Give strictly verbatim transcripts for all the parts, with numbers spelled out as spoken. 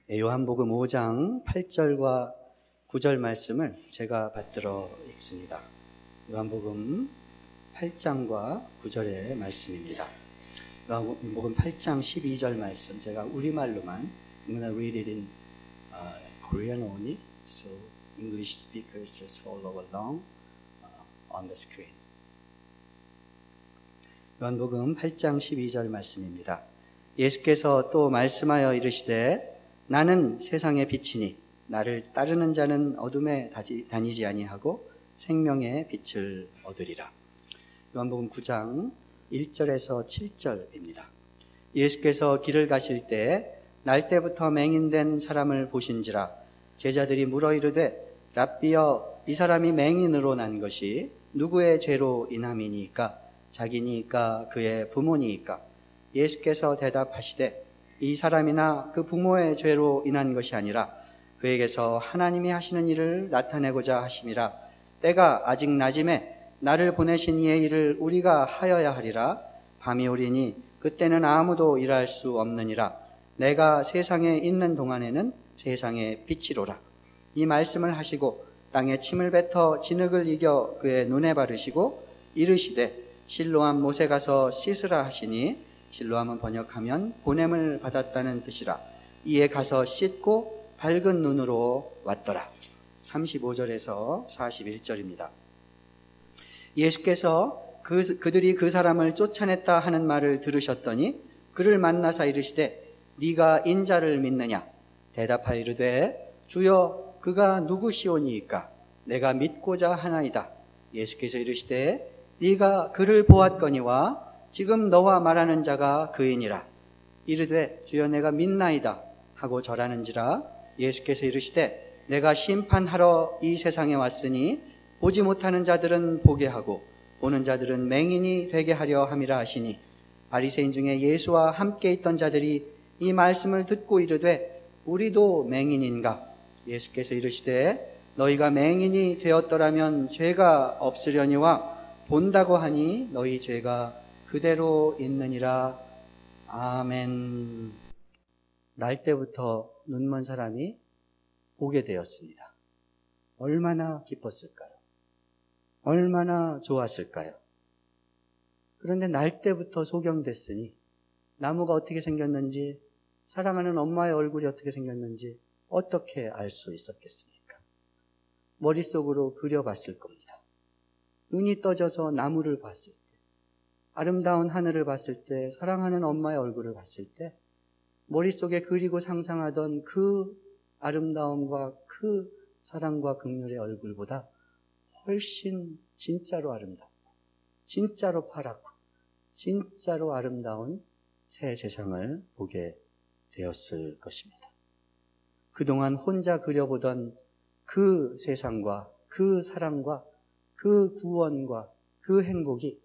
요한복음 오 장 팔 절과 구 절 말씀을 제가 받들어 읽습니다. 요한복음 팔 장과 구 절의 말씀입니다. 요한복음 팔 장 십이 절 말씀, 제가 우리말로만 I'm going to read it in uh, Korean only, so English speakers just follow along uh, on the screen. 요한복음 팔 장 십이 절 말씀입니다. 예수께서 또 말씀하여 이르시되 나는 세상의 빛이니 나를 따르는 자는 어둠에 다니지 아니하고 생명의 빛을 얻으리라. 요한복음 구 장 일 절에서 칠 절입니다. 예수께서 길을 가실 때 날 때부터 맹인된 사람을 보신지라 제자들이 물어 이르되 랍비여 이 사람이 맹인으로 난 것이 누구의 죄로 인함이니까 자기니까 그의 부모니까 예수께서 대답하시되 이 사람이나 그 부모의 죄로 인한 것이 아니라 그에게서 하나님이 하시는 일을 나타내고자 하심이라. 때가 아직 낮음에 나를 보내신 이의 일을 우리가 하여야 하리라. 밤이 오리니 그때는 아무도 일할 수 없느니라. 내가 세상에 있는 동안에는 세상의 빛이로라. 이 말씀을 하시고 땅에 침을 뱉어 진흙을 이겨 그의 눈에 바르시고 이르시되 실로암 못에 가서 씻으라 하시니 실로암은 번역하면 보냄을 받았다는 뜻이라. 이에 가서 씻고 밝은 눈으로 왔더라. 삼십오 절에서 사십일 절입니다. 예수께서 그, 그들이 그 사람을 쫓아냈다 하는 말을 들으셨더니 그를 만나사 이르시되 네가 인자를 믿느냐? 대답하여 이르되 주여 그가 누구시오니이까? 내가 믿고자 하나이다. 예수께서 이르시되 네가 그를 보았거니와 지금 너와 말하는 자가 그이니라. 이르되 주여 내가 믿나이다 하고 절하는지라. 예수께서 이르시되 내가 심판하러 이 세상에 왔으니 보지 못하는 자들은 보게 하고 보는 자들은 맹인이 되게 하려 함이라 하시니 바리새인 중에 예수와 함께 있던 자들이 이 말씀을 듣고 이르되 우리도 맹인인가? 예수께서 이르시되 너희가 맹인이 되었더라면 죄가 없으려니와 본다고 하니 너희 죄가 그대로 있느니라. 아멘. 날 때부터 눈먼 사람이 보게 되었습니다. 얼마나 기뻤을까요? 얼마나 좋았을까요? 그런데 날 때부터 소경됐으니 나무가 어떻게 생겼는지, 사랑하는 엄마의 얼굴이 어떻게 생겼는지 어떻게 알 수 있었겠습니까? 머릿속으로 그려봤을 겁니다. 눈이 떠져서 나무를 봤을 때, 아름다운 하늘을 봤을 때, 사랑하는 엄마의 얼굴을 봤을 때 머릿속에 그리고 상상하던 그 아름다움과 그 사랑과 긍휼의 얼굴보다 훨씬 진짜로 아름답고 진짜로 파랗고 진짜로 아름다운 새 세상을 보게 되었을 것입니다. 그동안 혼자 그려보던 그 세상과 그 사랑과 그 구원과 그 행복이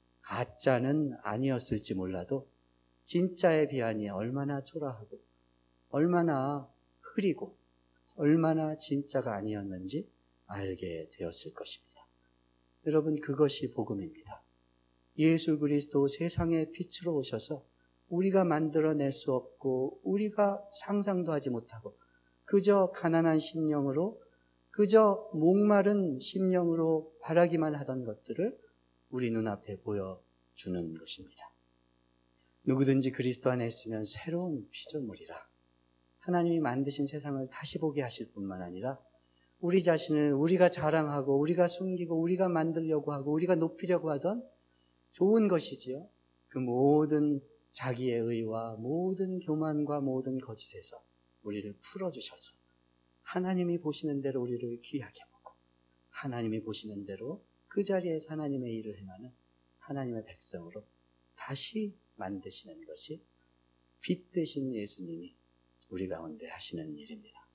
가짜는 아니었을지 몰라도 진짜에 비하니 얼마나 초라하고 얼마나 흐리고 얼마나 진짜가 아니었는지 알게 되었을 것입니다. 여러분, 그것이 복음입니다. 예수 그리스도 세상의 빛으로 오셔서 우리가 만들어낼 수 없고 우리가 상상도 하지 못하고 그저 가난한 심령으로, 그저 목마른 심령으로 바라기만 하던 것들을 우리 눈앞에 보여주는 것입니다. 누구든지 그리스도 안에 있으면 새로운 피조물이라. 하나님이 만드신 세상을 다시 보게 하실 뿐만 아니라 우리 자신을 우리가 자랑하고 우리가 숨기고 우리가 만들려고 하고 우리가 높이려고 하던 좋은 것이지요. 그 모든 자기의 의와 모든 교만과 모든 거짓에서 우리를 풀어주셔서 하나님이 보시는 대로 우리를 귀하게 보고 하나님이 보시는 대로 그 자리에서 하나님의 일을 행하는 하나님의 백성으로 다시 만드시는 것이 빛 되신 예수님이 우리 가운데 하시는 일입니다.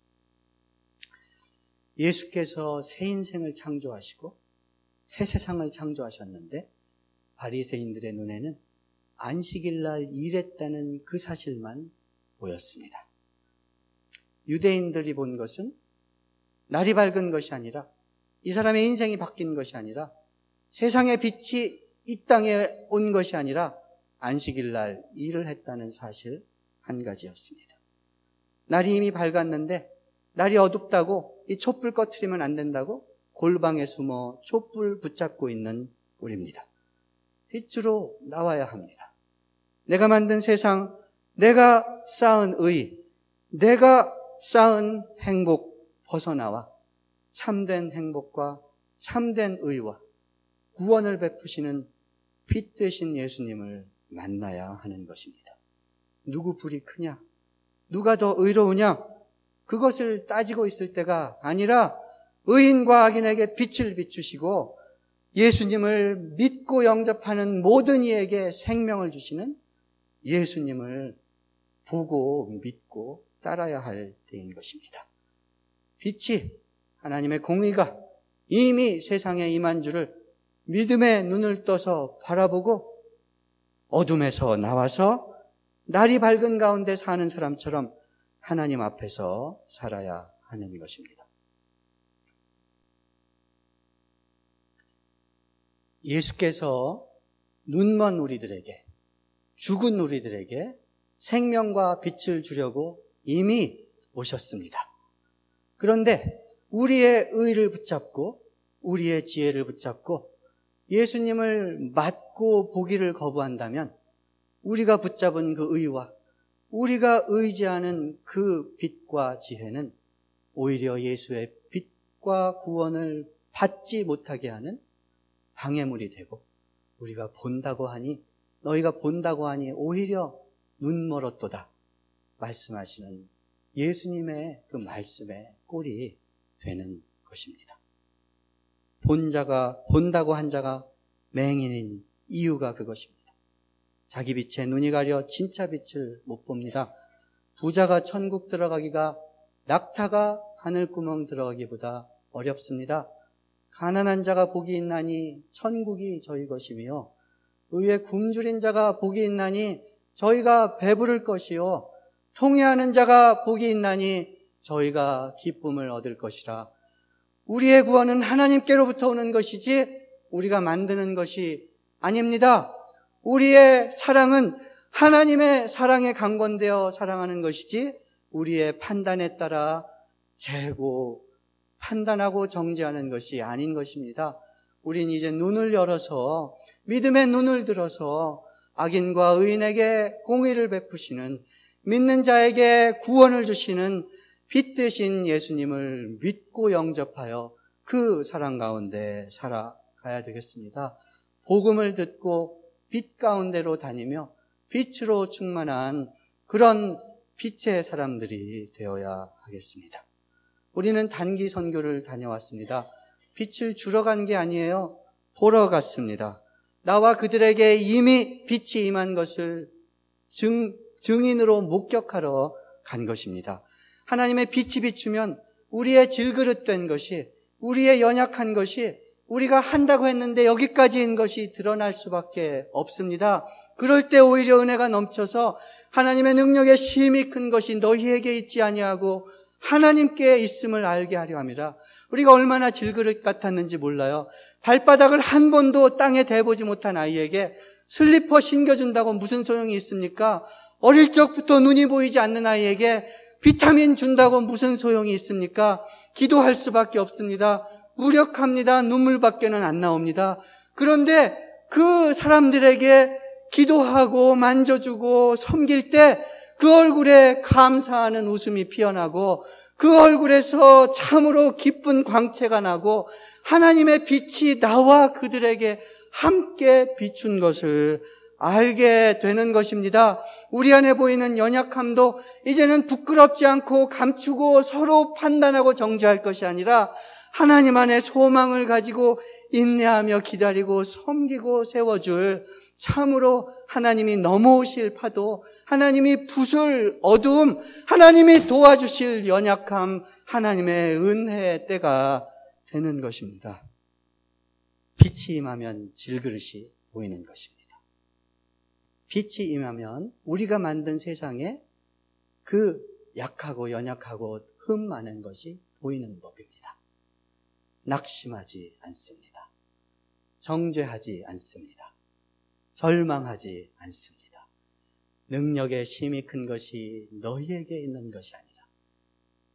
예수께서 새 인생을 창조하시고 새 세상을 창조하셨는데 바리새인들의 눈에는 안식일날 일했다는 그 사실만 보였습니다. 유대인들이 본 것은 날이 밝은 것이 아니라 이 사람의 인생이 바뀐 것이 아니라 세상의 빛이 이 땅에 온 것이 아니라 안식일날 일을 했다는 사실 한 가지였습니다. 날이 이미 밝았는데 날이 어둡다고 이 촛불 꺼트리면 안 된다고 골방에 숨어 촛불 붙잡고 있는 우리입니다. 빛으로 나와야 합니다. 내가 만든 세상, 내가 쌓은 의, 내가 쌓은 행복 벗어나와 참된 행복과 참된 의와 구원을 베푸시는 빛 되신 예수님을 만나야 하는 것입니다. 누구 불이 크냐? 누가 더 의로우냐? 그것을 따지고 있을 때가 아니라 의인과 악인에게 빛을 비추시고 예수님을 믿고 영접하는 모든 이에게 생명을 주시는 예수님을 보고 믿고 따라야 할 때인 것입니다. 빛이 하나님의 공의가 이미 세상에 임한 줄을 믿음의 눈을 떠서 바라보고 어둠에서 나와서 날이 밝은 가운데 사는 사람처럼 하나님 앞에서 살아야 하는 것입니다. 예수께서 눈먼 우리들에게, 죽은 우리들에게 생명과 빛을 주려고 이미 오셨습니다. 그런데 우리의 의를 붙잡고 우리의 지혜를 붙잡고 예수님을 맞고 보기를 거부한다면 우리가 붙잡은 그 의와 우리가 의지하는 그 빛과 지혜는 오히려 예수의 빛과 구원을 받지 못하게 하는 방해물이 되고 우리가 본다고 하니 너희가 본다고 하니 오히려 눈멀었도다 말씀하시는 예수님의 그 말씀의 꼴이 되는 것입니다. 본 자가 본다고 한 자가 맹인인 이유가 그것입니다. 자기 빛에 눈이 가려 진짜 빛을 못 봅니다. 부자가 천국 들어가기가 낙타가 하늘구멍 들어가기보다 어렵습니다. 가난한 자가 복이 있나니 천국이 저희 것이며 의에 굶주린 자가 복이 있나니 저희가 배부를 것이요 통회하는 자가 복이 있나니 저희가 기쁨을 얻을 것이라. 우리의 구원은 하나님께로부터 오는 것이지 우리가 만드는 것이 아닙니다. 우리의 사랑은 하나님의 사랑에 강권되어 사랑하는 것이지 우리의 판단에 따라 재고 판단하고 정죄하는 것이 아닌 것입니다. 우린 이제 눈을 열어서 믿음의 눈을 들어서 악인과 의인에게 공의를 베푸시는 믿는 자에게 구원을 주시는 빛 되신 예수님을 믿고 영접하여 그 사랑 가운데 살아가야 되겠습니다. 복음을 듣고 빛 가운데로 다니며 빛으로 충만한 그런 빛의 사람들이 되어야 하겠습니다. 우리는 단기 선교를 다녀왔습니다. 빛을 주러 간 게 아니에요. 보러 갔습니다. 나와 그들에게 이미 빛이 임한 것을 증, 증인으로 목격하러 간 것입니다. 하나님의 빛이 비추면 우리의 질그릇된 것이, 우리의 연약한 것이, 우리가 한다고 했는데 여기까지인 것이 드러날 수밖에 없습니다. 그럴 때 오히려 은혜가 넘쳐서 하나님의 능력의 심히 큰 것이 너희에게 있지 아니하고 하나님께 있음을 알게 하려 함이라. 우리가 얼마나 질그릇 같았는지 몰라요. 발바닥을 한 번도 땅에 대보지 못한 아이에게 슬리퍼 신겨준다고 무슨 소용이 있습니까? 어릴 적부터 눈이 보이지 않는 아이에게 비타민 준다고 무슨 소용이 있습니까? 기도할 수밖에 없습니다. 무력합니다. 눈물밖에는 안 나옵니다. 그런데 그 사람들에게 기도하고 만져주고 섬길 때 그 얼굴에 감사하는 웃음이 피어나고 그 얼굴에서 참으로 기쁜 광채가 나고 하나님의 빛이 나와 그들에게 함께 비춘 것을 알게 되는 것입니다. 우리 안에 보이는 연약함도 이제는 부끄럽지 않고 감추고 서로 판단하고 정죄할 것이 아니라 하나님 안에 소망을 가지고 인내하며 기다리고 섬기고 세워줄 참으로 하나님이 넘어오실 파도, 하나님이 부술 어두움, 하나님이 도와주실 연약함, 하나님의 은혜의 때가 되는 것입니다. 빛이 임하면 질그릇이 보이는 것입니다. 빛이 임하면 우리가 만든 세상에 그 약하고 연약하고 흠 많은 것이 보이는 법입니다. 낙심하지 않습니다. 정죄하지 않습니다. 절망하지 않습니다. 능력의 심히 큰 것이 너희에게 있는 것이 아니라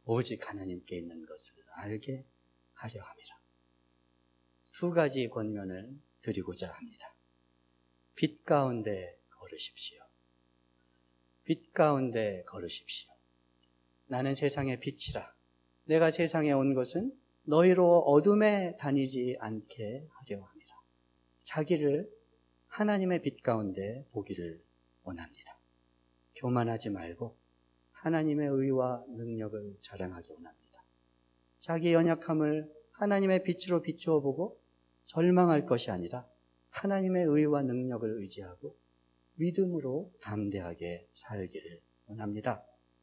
오직 하나님께 있는 것을 알게 하려 함이라. 두 가지 권면을 드리고자 합니다. 빛 가운데 걸으십시오. 빛 가운데 걸으십시오. 나는 세상의 빛이라. 내가 세상에 온 것은 너희로 어둠에 다니지 않게 하려 함이라. 자기를 하나님의 빛 가운데 보기를 원합니다. 교만하지 말고 하나님의 의와 능력을 자랑하기 원합니다. 자기 연약함을 하나님의 빛으로 비추어 보고 절망할 것이 아니라 하나님의 의와 능력을 의지하고 믿음으로 담대하게 살기를 원합니다.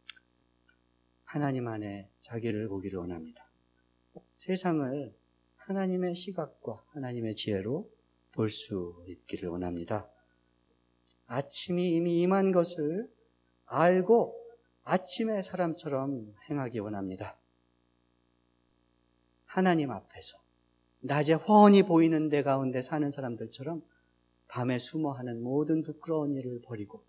하나님 안에 자기를 보기를 원합니다. 세상을 하나님의 시각과 하나님의 지혜로 볼 수 있기를 원합니다. 아침이 이미 임한 것을 알고 아침의 사람처럼 행하기 원합니다. 하나님 앞에서 낮에 훤히 보이는 데 가운데 사는 사람들처럼 밤에 숨어하는 모든 부끄러운 일을 버리고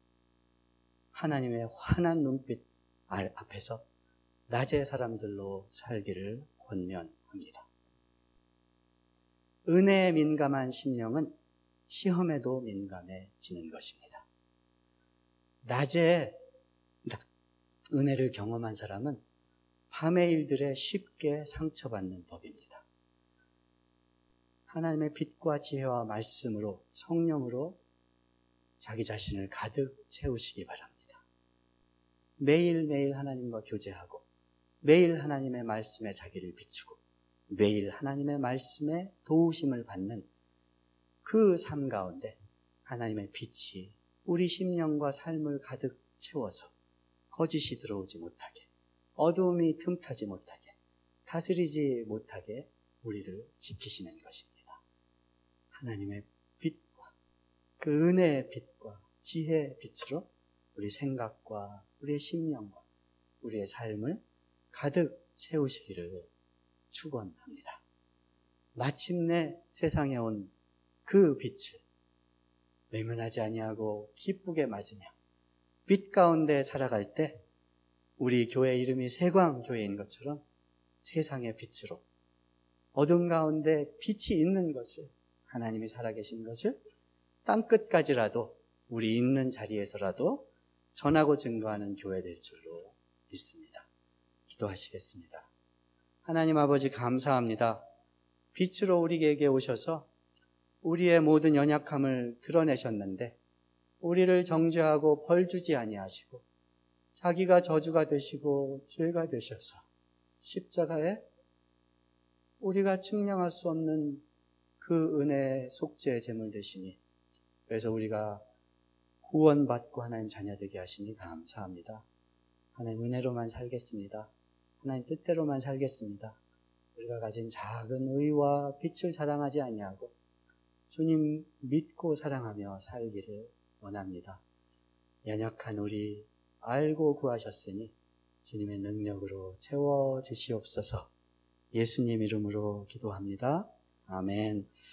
하나님의 환한 눈빛 앞에서 낮의 사람들로 살기를 권면합니다. 은혜에 민감한 심령은 시험에도 민감해지는 것입니다. 낮에 은혜를 경험한 사람은 밤의 일들에 쉽게 상처받는 법입니다. 하나님의 빛과 지혜와 말씀으로 성령으로 자기 자신을 가득 채우시기 바랍니다. 매일매일 하나님과 교제하고 매일 하나님의 말씀에 자기를 비추고 매일 하나님의 말씀에 도우심을 받는 그 삶 가운데 하나님의 빛이 우리 심령과 삶을 가득 채워서 거짓이 들어오지 못하게, 어두움이 틈타지 못하게, 다스리지 못하게 우리를 지키시는 것입니다. 하나님의 빛과 그 은혜의 빛과 지혜의 빛으로 우리 생각과 우리의 심령과 우리의 삶을 가득 채우시기를 축원합니다. 마침내 세상에 온 그 빛을 외면하지 아니하고 기쁘게 맞으며 빛 가운데 살아갈 때 우리 교회 이름이 세광교회인 것처럼 세상의 빛으로 어둠 가운데 빛이 있는 것을, 하나님이 살아계신 것을 땅끝까지라도 우리 있는 자리에서라도 전하고 증거하는 교회 될 줄로 믿습니다. 기도하시겠습니다. 하나님 아버지 감사합니다. 빛으로 우리에게 오셔서 우리의 모든 연약함을 드러내셨는데 우리를 정죄하고 벌 주지 아니하시고 자기가 저주가 되시고 죄가 되셔서 십자가에 우리가 측량할 수 없는 그 은혜의 속죄의 제물 되시니, 그래서 우리가 구원받고 하나님 자녀 되게 하시니 감사합니다. 하나님 은혜로만 살겠습니다. 하나님 뜻대로만 살겠습니다. 우리가 가진 작은 의와 빛을 자랑하지 아니하고 주님 믿고 사랑하며 살기를 원합니다. 연약한 우리 알고 구하셨으니 주님의 능력으로 채워주시옵소서. 예수님 이름으로 기도합니다. 아멘.